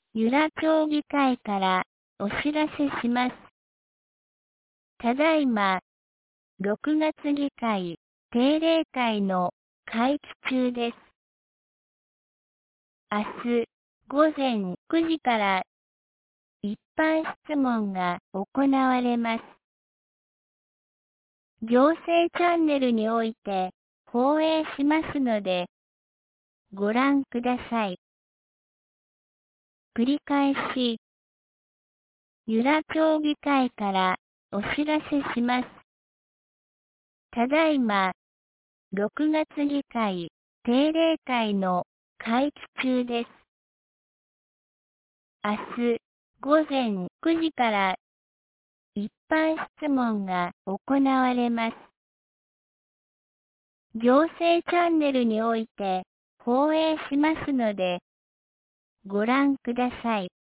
由良町議会からお知らせします。ただいま、6月議会定例会の会期中です。明日午前9時から一般質問が行われます。行政チャンネルにおいて放映しますので、ご覧ください。繰り返し、由良町議会からお知らせします。ただいま、6月議会定例会の会期中です。明日午前9時から一般質問が行われます。行政チャンネルにおいて放映しますので、ご覧ください。